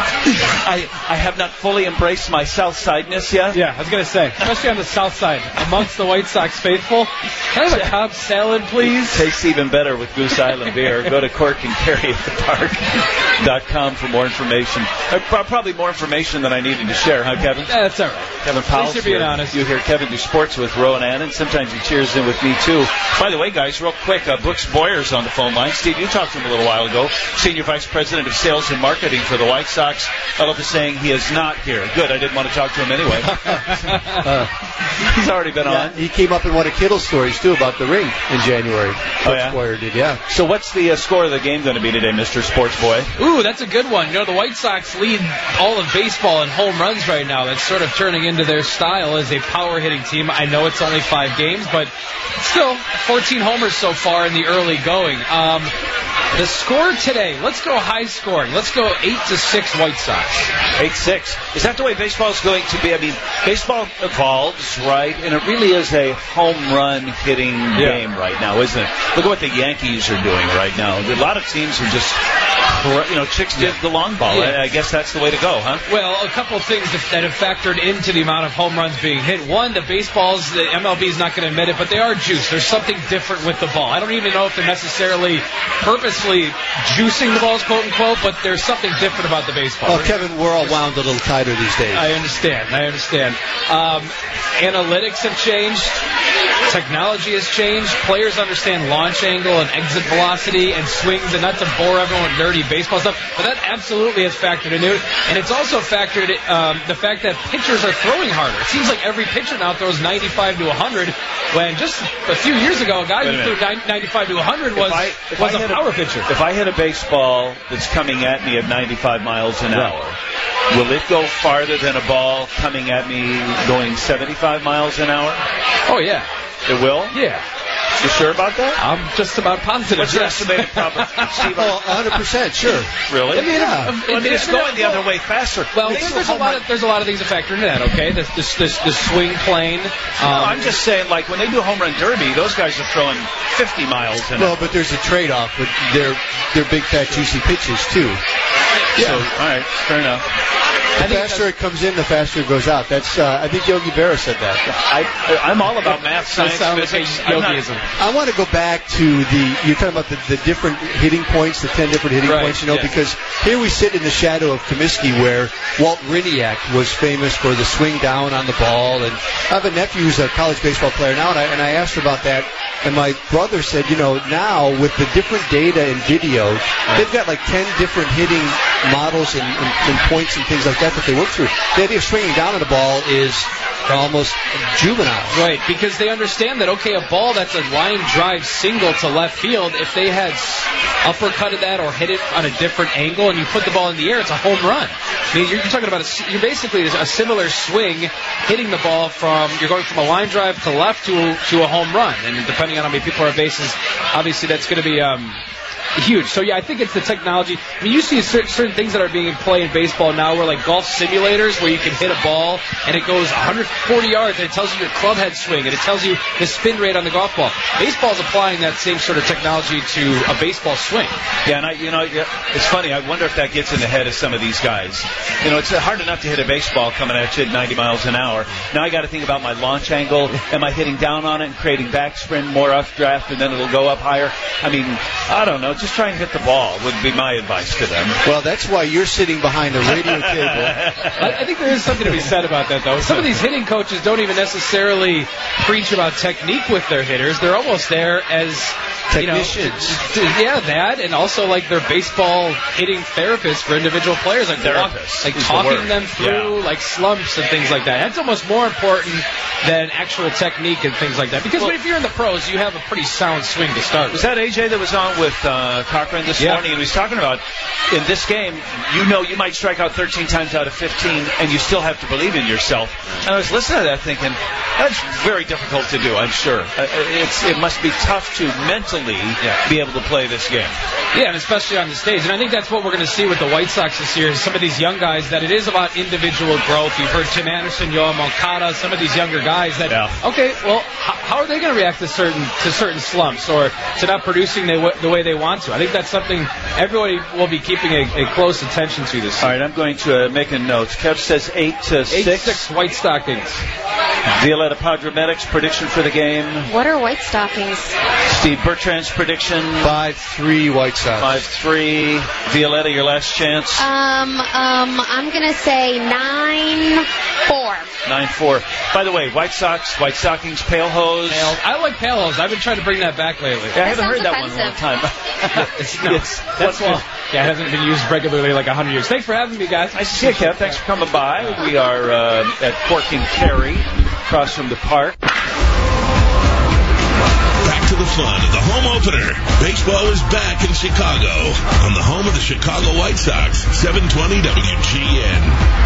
I I have not fully embraced my South Sideness yet. Yeah, I was going to say, especially on the South Side, amongst the White Sox faithful. Can I have a Cobb salad, please? Tastes even better with Goose Island beer. Go to cork and carry at the park dot com for more information. Uh, probably more information than I needed to share, huh, Kevin? Yeah, that's all right. Kevin Powell's Thanks for being here. honest. You hear Kevin do sports with Rowan Annan. Sometimes he cheers in with me, too. By the way, guys, real quick, uh, Brooks Boyer's on the phone line. Steve, you talked to him a little while ago. Senior Vice President of Sales and Marketing for the White Sox. Elf is saying he is not here. Good, I didn't want to talk to him anyway. uh, he's already been yeah, on. He came up in one of Kittle's stories, too, about the ring in January. Oh, yeah? Boyer did, yeah. So what's the uh, score of the game going to be today, Mister Sports Boy? Ooh, that's a good one. You know, the White Sox lead all of baseball in home runs right now. That's sort of turning into their style as a power hitting team. I know it's only five games, but still, fourteen homers so far in the early going. Um, the score today, let's go high scoring. Let's go eight to six White Sox. eight six. Is that the way baseball is going to be? I mean, baseball evolves, right? And it really is a home run hitting yeah. game right now, isn't it? Look at what the Yankees are doing right now. A lot of teams are just, you know, chicks did the long ball. Yeah. I, I guess that's the way to go, huh? Well, a couple of things that have factored into the amount of home runs being hit. One, the baseballs, the M L B is not going to admit it, but they are juiced. There's something different with the ball. I don't even know if they're necessarily purposely juicing the balls, quote unquote, but there's something different about the baseball. Oh, Kevin, we're all wound a little tighter these days. I understand. I understand. Um, analytics have changed. Technology has changed. Players understand launch angle and exit velocity and swings, and not to bore everyone with nerdy baseball stuff, but that absolutely has factored into it. And it's also factored um, the fact that pitchers are throwing harder. It seems like every pitcher now throws ninety-five to one hundred, when just a few years ago, a guy who threw ninety-five to one hundred was, I, was a power a, pitcher. If I hit a baseball that's coming at me at ninety-five miles an right. hour, will it go farther than a ball coming at me going seventy-five miles an hour? Oh, yeah. It will? Yeah. You sure about that? I'm just about positive. What's your yes. estimated probability? Steve? Oh, one hundred percent, sure. Really? I mean, yeah. um, I mean, it's going the other way faster. Well, there's, there's a lot of there's a lot of things that factor into that. Okay, the the, the, the swing plane. Um, no, I'm just saying, like when they do home run derby, those guys are throwing fifty miles an Well, hour. but there's a trade-off with their their big, fat, juicy pitches too. Yeah. So, all right, fair enough. The faster it comes in, the faster it goes out. That's uh, I think Yogi Berra said that. I, I'm all about math, science, physics. Like yogiism. I want to go back to the, you're talking about the, the different hitting points, the ten different hitting right, points, you know, yes. because here we sit in the shadow of Comiskey where Walt Riniak was famous for the swing down on the ball. And I have a nephew who's a college baseball player now, and I, and I asked her about that. And my brother said, you know, now with the different data and video, they've got like ten different hitting models and, and, and points and things like that that they work through. The idea of swinging down on the ball is almost juvenile. Right, because they understand that, okay, a ball that's a line drive single to left field, if they had uppercutted that or hit it on a different angle and you put the ball in the air, it's a home run. I mean, you're, you're talking about, a, you're basically a similar swing, hitting the ball from, you're going from a line drive to left to, to a home run. And depending on how many people are on bases, obviously that's going to be um, huge. So, yeah, I think it's the technology. I mean, you see certain, certain things that are being in play in baseball now where, like, golf simulators where you can hit a ball and it goes one hundred forty yards and it tells you your club head swing and it tells you the spin rate on the golf ball. Baseball's applying that same sort of technology to a baseball swing. Yeah, and I, you know, it's funny. I wonder if that gets in the head of some of these guys. You know, it's hard enough to hit a baseball coming at you at ninety miles an hour. Now I got to think about my launch angle. Am I hitting down on it and creating backspin, more updraft, and then it'll go up higher? I mean, I don't know. Just try and hit the ball would be my advice to them. Well, that's why you're sitting behind a radio table. I, I think there is something to be said about that, though. Some of these hitting coaches don't even necessarily preach about technique with their hitters. They're almost there as technicians. You know, yeah, that, and also like their baseball hitting therapists for individual players, like therapists, like the talking word. them through Yeah. like slumps and things like that. That's almost more important than actual technique and things like that. Because Well, if you're in the pros, you have a pretty sound swing to start Was with. that A J that was on with uh, Cochran this Yeah. morning? And he was talking about in this game, you know, you might strike out thirteen times out of fifteen, and you still have to believe in yourself. And I was listening to that thinking, that's very difficult to do, I'm sure. Uh, it's, it must be tough to mentally Yeah. be able to play this game. Yeah, and especially on the stage. And I think that's what we're going to see with the White Sox this year, is some of these young guys, that it is about individual growth. You've heard Tim Anderson, Yoel Moncada, some of these younger guys that, yeah. okay, well, how, how are they going to react to certain to certain slumps or to not producing they, the way they want to? I think that's something everybody will be keeping a, a close attention to this season. All right, I'm going to uh, make a note. Kev says eight to eight six. six White Stockings. Violetta Padramedics prediction for the game. What are White Stockings? Steve Bertrand's prediction. five three White Sox. five three. Violetta, your last chance. Um, um, I'm gonna say nine four. nine four. By the way, White Sox, White Stockings, Pale Hose. Pale. I like Pale Hose. I've been trying to bring that back lately. Yeah, I That haven't heard sounds that one in a long offensive. time. it's, no, it's that's well, yeah, it hasn't been used regularly like a hundred years. Thanks for having me, guys. Nice to see you, Kev. Thanks for coming by. We are uh, at Cork and Kerry, across from the park. Back to the fun of the home opener. Baseball is back in Chicago on the home of the Chicago White Sox, seven twenty W G N.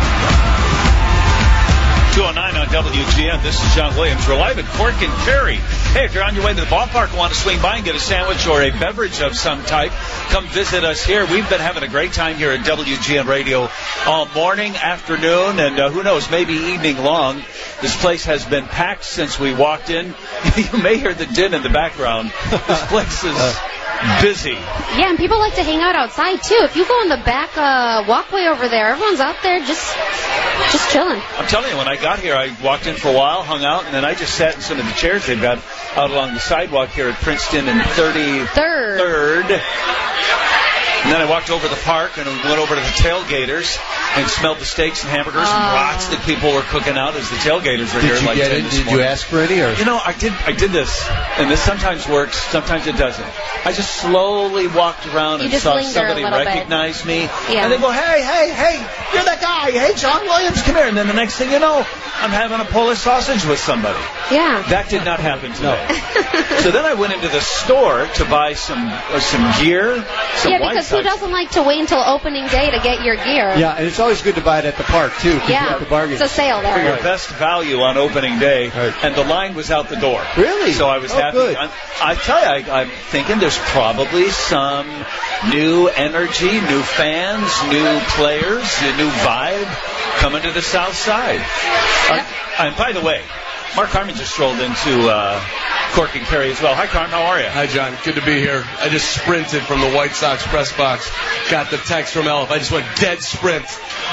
two oh nine on W G N. This is John Williams. We're live at Cork and Kerry. Hey, if you're on your way to the ballpark and want to swing by and get a sandwich or a beverage of some type, come visit us here. We've been having a great time here at W G N Radio all morning, afternoon, and uh, who knows, maybe evening long. This place has been packed since we walked in. You may hear the din in the background. This place is busy. Yeah, and people like to hang out outside too. If you go in the back uh, walkway over there, everyone's out there just just chilling. I'm telling you, when I got here, I walked in for a while, hung out, and then I just sat in some of the chairs they've got out along the sidewalk here at Princeton and thirty-third. Third. And then I walked over the park and went over to the tailgaters and smelled the steaks and hamburgers and Oh. brats that people were cooking out as the tailgaters were Did here you like get ten it? this Did morning. you ask for any? Or? You know, I did I did this, and this sometimes works, sometimes it doesn't. I just slowly walked around You and just saw linger a somebody little bit. recognize me. Yeah. And they go, hey, hey, hey, you're that guy. Hey, John Williams, come here. And then the next thing you know, I'm having a Polish sausage with somebody. Yeah. That did not happen today. So then I went into the store to buy some uh, some gear, some Yeah, White because who Sox. doesn't like to wait until opening day to get your gear? Yeah, and it's always good to buy it at the park, too. 'cause you Yeah. have to bargain. It's a sale For your there. best value on opening day, Right. and the line was out the door. Really? So I was Oh, happy. good. I'm, I tell you, I, I'm thinking there's probably some new energy, new fans, new players, a new vibe coming to the South Side. Uh, and by the way, Mark Carmen just strolled into uh, Cork and Kerry as well. Hi, Carmen. How are you? Hi, John. Good to be here. I just sprinted from the White Sox press box. Got the text from Elf. I just went dead sprint.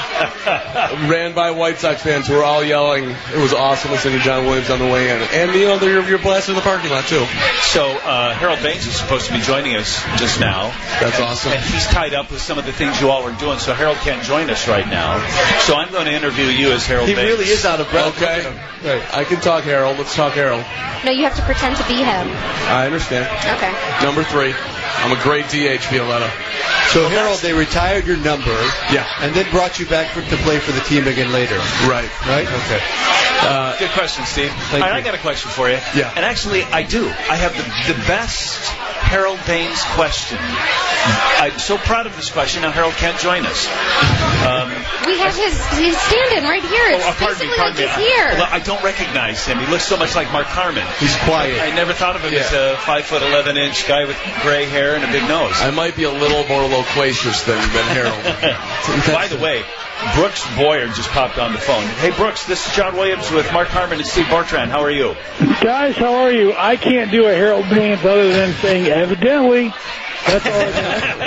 Ran by White Sox fans who were all yelling. It was awesome listening to John Williams on the way in. And, you know, they're, you're blasting the parking lot, too. So uh, Harold Baines is supposed to be joining us just now. That's and, awesome. And he's tied up with some of the things you all are doing, so Harold can't join us right now. So I'm going to interview you as Harold He Baines. really is out of breath. Okay. Right. I can talk Harold. Let's talk Harold. No, you have to pretend to be him. I understand. Okay. Number three. I'm a great D H, Violetta. So, Harold, they retired your number. Yeah. And then brought you back for, to play for the team again later. Right. Right? Okay. Uh, Good question, Steve. Thank All right, you. I got a question for you. Yeah. And actually, I do. I have the, the best Harold Baines question. I'm so proud of this question. Now Harold can't join us. Um, We have his his stand-in right here. It's oh, pardon me, basically pardon like me. he's here. Well, I don't recognize him. He looks so much like Mark Carmen. He's quiet. I never thought of him Yeah. as a five foot eleven inch guy with gray hair and a big nose. I might be a little more loquacious than, than Harold. By the way, Brooks Boyer just popped on the phone. Hey, Brooks, this is John Williams with Mark Carmen and Steve Bertrand. How are you? Guys, how are you? I can't do a Harold Baines other than saying evidently. That's all I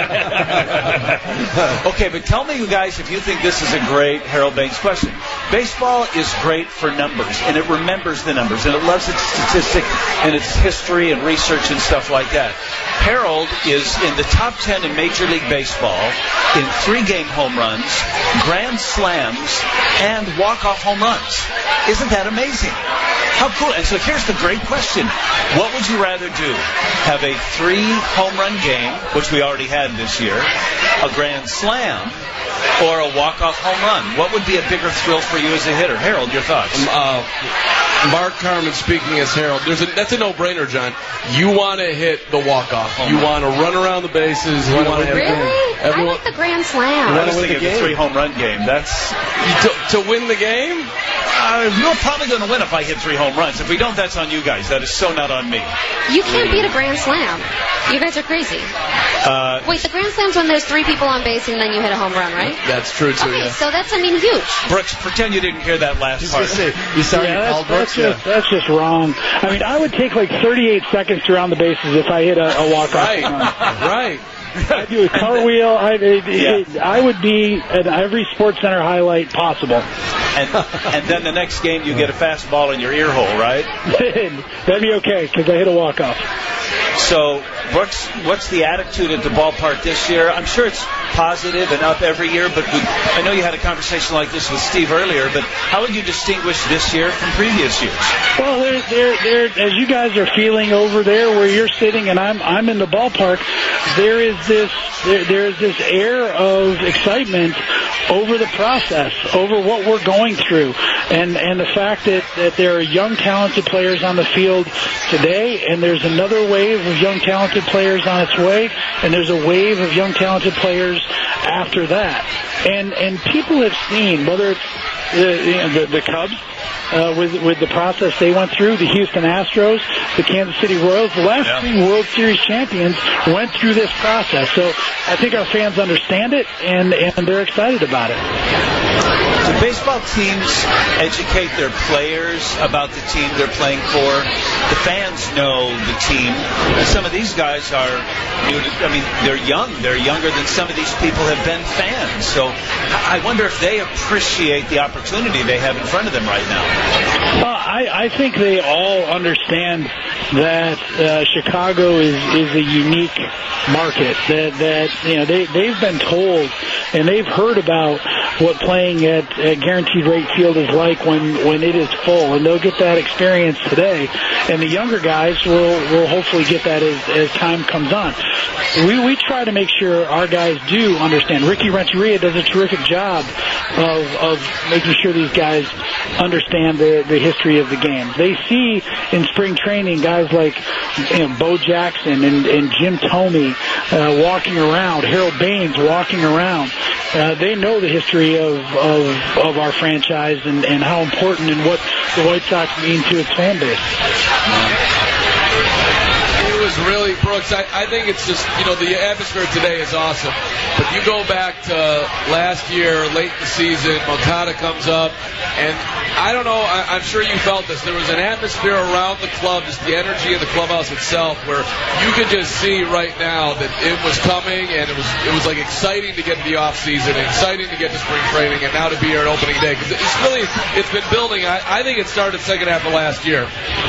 got. Okay, but tell me, you guys, if you think this is a great Harold Baines question. Baseball is great for numbers, and it remembers the numbers, and it loves its statistic and its history and research and stuff like that. Harold is in the top ten in Major League Baseball in three-game home runs, grand slams, and walk-off home runs. Isn't that amazing? How cool. And so here's the great question. What would you rather do? Have a three-home run game, which we already had this year, a grand slam, or a walk-off home run? What would be a bigger thrill for you as a hitter? Harold, your thoughts? Uh, Mark Carmen speaking as Harold. There's a, that's a no-brainer, John. You want to hit the walk-off. You want to run around the bases. You want to have Really? everyone I like the grand slam. I was thinking of the three-home run game. That's to, to win the game. Uh, uh, we're probably going to win if I hit three home runs. If we don't, that's on you guys. That is so not on me. You can't beat a grand slam. You guys are crazy. Uh, Wait, the grand slam's when there's three people on base and then you hit a home run, right? That's true, too. Okay, yeah. so that's, I mean, huge. Brooks, pretend you didn't hear that last part. Say, you sorry yeah, that's, that's, just, that's just wrong. I mean, I would take like thirty-eight seconds to round the bases if I hit a, a walk-off. Right, run. right. I'd do a cartwheel. I, it, Yeah. it, I would be at every Sports Center highlight possible. And, and then the next game you get a fastball in your ear hole, right? That'd be okay because I hit a walk-off. So, Brooks, what's the attitude at the ballpark this year? I'm sure it's positive and up every year, but we, I know you had a conversation like this with Steve earlier, but how would you distinguish this year from previous years? Well, there, there, there, as you guys are feeling over there where you're sitting and I'm, I'm in the ballpark, there is this, there, there is this air of excitement over the process, over what we're going through, and and the fact that, that there are young, talented players on the field today, and there's another wave of young, talented players on its way, and there's a wave of young, talented players after that. And and people have seen, whether it's the, you know, the, the Cubs, Uh, with with the process they went through, the Houston Astros, the Kansas City Royals, the last yeah. three World Series champions went through this process. So I think our fans understand it, and, and they're excited about it. Do baseball teams educate their players about the team they're playing for? The fans know the team. And some of these guys are, I mean, they're young. They're younger than some of these people have been fans. So I wonder if they appreciate the opportunity they have in front of them right now. Well, I, I think they all understand that uh, Chicago is, is a unique market. That that you know they they've been told and they've heard about what playing at, at Guaranteed Rate Field is like when, when it is full, and they'll get that experience today. And the younger guys will will hopefully get that as, as time comes on. We we try to make sure our guys do understand. Ricky Renteria does a terrific job of of making sure these guys understand the, the history of the game. They see in spring training guys like you know, Bo Jackson and, and Jim Thome uh, walking around, Harold Baines walking around. Uh, they know the history of, of, of our franchise and, and how important and what the White Sox mean to its fan base. It was really, Brooks, I, I think it's just, you know, the atmosphere today is awesome. But you go back to last year, late in the season, Moncada comes up, and I don't know, I, I'm sure you felt this. There was an atmosphere around the club, just the energy of the clubhouse itself, where you could just see right now that it was coming, and it was it was like exciting to get to the off season, exciting to get to spring training, and now to be here at opening day. Because it's really, it's been building. I, I think it started second half of last year.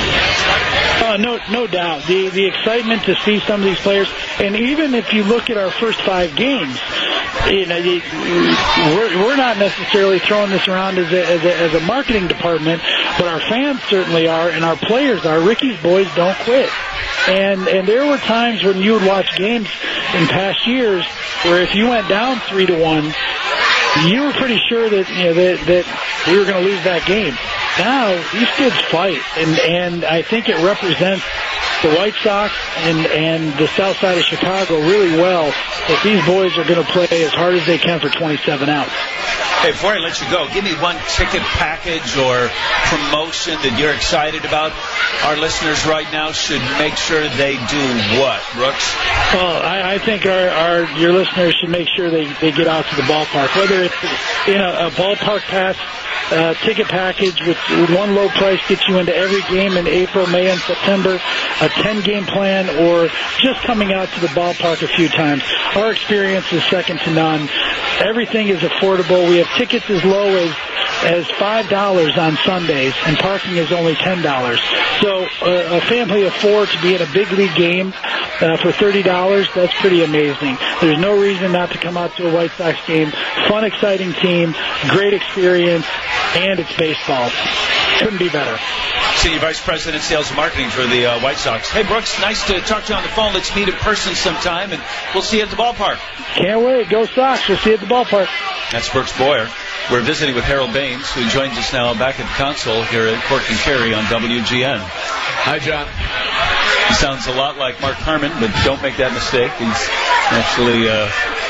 Uh, no, no doubt. The the excitement to see some of these players, and even if you look at our first five games, you know, you, we're we're not necessarily throwing this around as a, as a as a marketing department, but our fans certainly are, and our players are. Ricky's boys don't quit, and and there were times when you would watch games in past years where if you went down three to one, you were pretty sure that you know that that we were going to lose that game. Now these kids fight, and and I think it represents the White Sox and and the South Side of Chicago really well. That these boys are going to play as hard as they can for twenty-seven outs. Hey, before I let you go, give me one ticket package or promotion that you're excited about. Our listeners right now should make sure they do what, Brooks? Well, I, I think our, our your listeners should make sure they, they get out to the ballpark, whether it's in a, a ballpark pass uh, ticket package with, with one low price gets you into every game in April, May, and September, a ten-game plan, or just coming out to the ballpark a few times. Our experience is second to none. Everything is affordable. We have tickets as low as as five dollars on Sundays, and parking is only ten dollars. So uh, a family of four to be in a big league game uh, for thirty dollars, that's pretty amazing. There's no reason not to come out to a White Sox game. Fun, exciting team, great experience, and it's baseball. Couldn't be better. Senior Vice President, Sales and Marketing for the uh, White Sox. Hey, Brooks, nice to talk to you on the phone. Let's meet in person sometime, and we'll see you at the ballpark. Can't wait. Go Sox. We'll see you at the ballpark. That's Brooks Boyer. We're visiting with Harold Baines, who joins us now back at the console here at Cork and Kerry on W G N. Hi, John. He sounds a lot like Mark Harmon, but don't make that mistake. He's actually uh,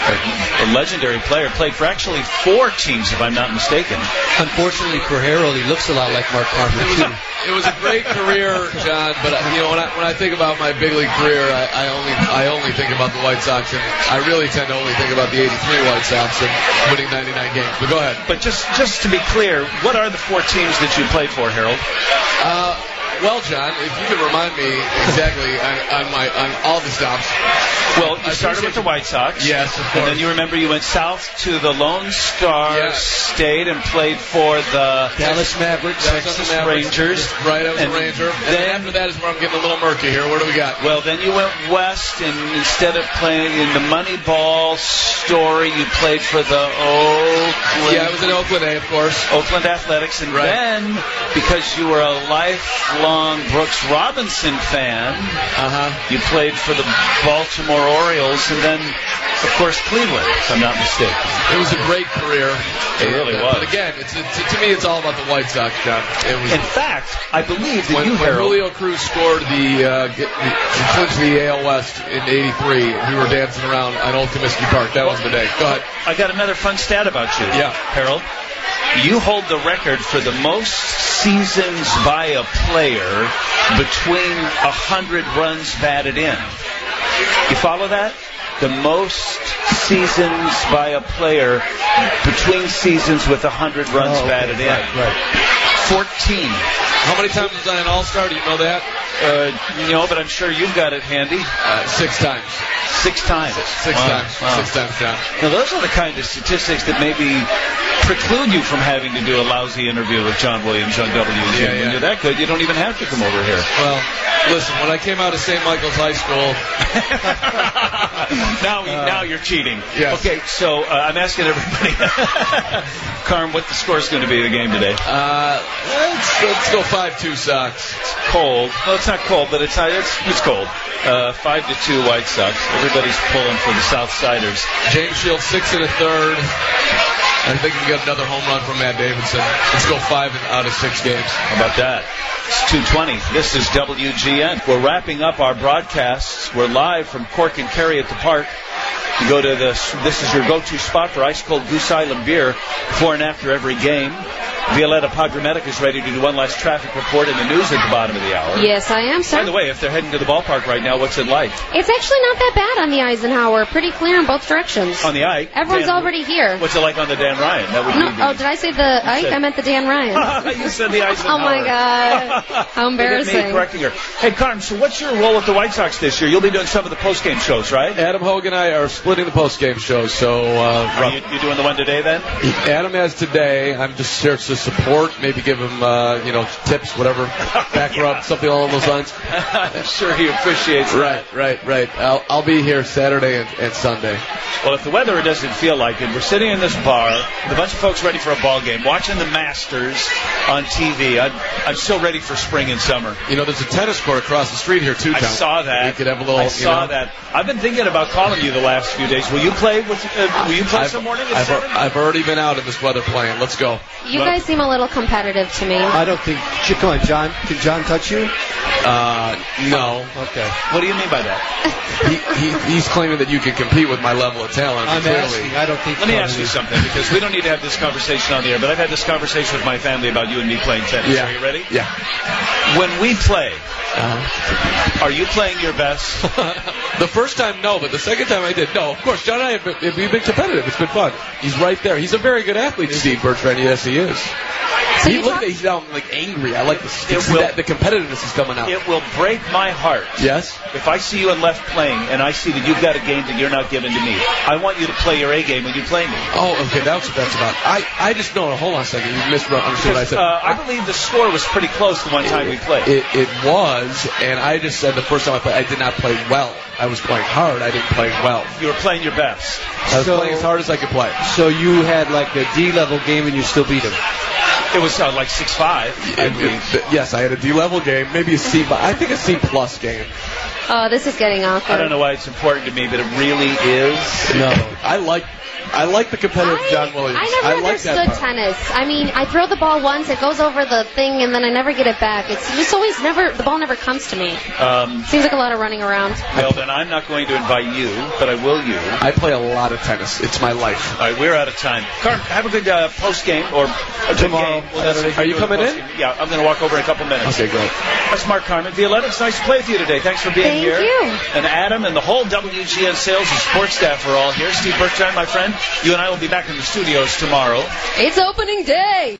a legendary player, played for actually four teams, if I'm not mistaken. Unfortunately for Harold, he looks a lot like Mark Carmen, too. It was a great career, John. But you know, when I when I think about my big league career, I, I only I only think about the White Sox, and I really tend to only think about the eighty-three White Sox and winning ninety-nine games. But go ahead. But just just to be clear, what are the four teams that you played for, Harold? Uh, well, John, if you could remind me exactly on, on my on all the stops. Well, you started with the White Sox. Yes, of course. And then you remember you went south to the Lone Star Yeah. State and played for the Dallas Mavericks, Texas That was Rangers. Right, I was And a Ranger. And then- then after that is where I'm getting a little murky here. What do we got? Well, then you went west, and instead of playing in the Moneyball story, you played for the Oakland. Yeah, I was in Oakland A, of course. Oakland Athletics, and Right. then because you were a lifelong Brooks Robinson fan, Uh-huh. you played for the Baltimore Orioles, and then, of course, Cleveland, if I'm not mistaken. It was a great career. It really was. But again, it's, it's, to me, it's all about the White Sox, John. It was In fact, I believe that when, you, when Harold, Julio Cruz scored the, uh, get, the to clinch the A L West in eighty-three, we were dancing around on Old Comiskey Park. That was the day. Go ahead. I got another fun stat about you. Yeah. Harold. You hold the record for the most seasons by a player between one hundred runs batted in. You follow that? The most seasons by a player between seasons with one hundred runs Oh, okay. batted in. Right, right. fourteen. How many times was I an All-Star? Do you know that? Uh, no, but I'm sure you've got it handy. Uh, six times. Six times. Six Wow. times. Wow. Six times, John. Now, those are the kind of statistics that maybe preclude you from having to do a lousy interview with John Williams on W G. Yeah, yeah. When you're that good, you don't even have to come over here. Well, listen, when I came out of Saint Michael's High School, now, now you're cheating. Yes. Okay, so uh, I'm asking everybody, Carm, what the score is going to be of the game today? uh, let's, let's go five two Sox. It's cold. Well, it's not cold, but it's it's, it's cold. Uh, five to two White Sox. Everybody's pulling for the South Siders. James Shields, six and a third. I think we got another home run from Matt Davidson. Let's go five out of six games. How about that? It's two twenty. This is W G N. We're wrapping up our broadcasts. We're live from Cork and Kerry at the park. You go to the, this is your go-to spot for ice-cold Goose Island beer before and after every game. Violetta Padramedic is ready to do one last traffic report in the news at the bottom of the hour. Yes, I am, sir. By the way, if they're heading to the ballpark right now, what's it like? It's actually not that bad on the Eisenhower. Pretty clear in both directions. On the Ike? Everyone's Dan- already here. What's it like on the Dan Ryan? That would No, be oh, did I say the Ike? I meant the Dan Ryan. you said the Eisenhower. Oh, my God. How Look at me embarrassing. correcting her. Hey, Carm, so what's your role with the White Sox this year? You'll be doing some of the post-game shows, right? Adam Hogue and I are splitting the post-game shows, so... Uh, Are you, you doing the one today, then? Adam has today. I'm just here to support, maybe give him, uh, you know, tips, whatever, back rub, something along those lines. I'm sure he appreciates that. Right, right, right. I'll, I'll be here Saturday and, and Sunday. Well, if the weather doesn't feel like it, we're sitting in this bar with a bunch of folks ready for a ball game, watching the Masters on T V. I'm, I'm so ready for spring and summer. You know, there's a tennis court across the street here, too, Tom. I saw that. We could have a little, I you saw know. that. I've been thinking about calling you the last few days. Will you play with? Uh, will you play I've, some morning at I've, seven? I've already been out in this weather playing. Let's go. You guys seem a little competitive to me. I don't think. Come on, John. Can John touch you? Uh, no. Okay. What do you mean by that? he, he, he's claiming that you can compete with my level of talent. I'm clearly. asking. I don't think. Let me Tony ask you is. something, because we don't need to have this conversation on the air, but I've had this conversation with my family about you and me playing tennis. Yeah. Are you ready? Yeah. When we play, Uh-huh. are you playing your best? The first time, no, but the second time I did. No, of course, John and I have been, we've been competitive. It's been fun. He's right there. He's a very good athlete, Steve Bertrand. Yes, he is. So he you look talk- at he's down like angry. I like the It see will- that, the competitiveness is coming out. It will break my heart. Yes. If I see you in left playing and I see that you've got a game that you're not giving to me, I want you to play your A game when you play me. Oh, okay. That's what that's about. I, I just know. Hold on a second. You misunderstood what I said. Uh, I believe the score was pretty close the one time we played. It, it was, and I just said the first time I played, I did not play well. I was playing hard. I didn't play well. You were playing your best. I was So- playing as hard as I could play. So you had like a D level game and you still beat him. It was uh, like six five. I It- believe. it- yes, I had a D level game, maybe a C, but I think a C plus game. Oh, this is getting awkward. I don't know why it's important to me, but it really is. No, I like I like the competitive I, John Williams. I never I like understood that part. tennis. I mean, I throw the ball once, it goes over the thing, and then I never get it back. It's just always never, the ball never comes to me. Um, Seems like a lot of running around. well, then I'm not going to invite you, but I will you. I play a lot of tennis. It's my life. All right, we're out of time. Carm, have a good uh, post game or a good Tomorrow. game. Well, that's- Are you coming in? Yeah, I'm going to walk over in a couple minutes. Okay, great. That's Mark Carmen. Violetta, it's nice to play with you today. Thanks for being Thank here. you. And Adam and the whole W G N sales and sports staff are all here. Steve Bertrand, my friend, you and I will be back in the studios tomorrow. It's opening day.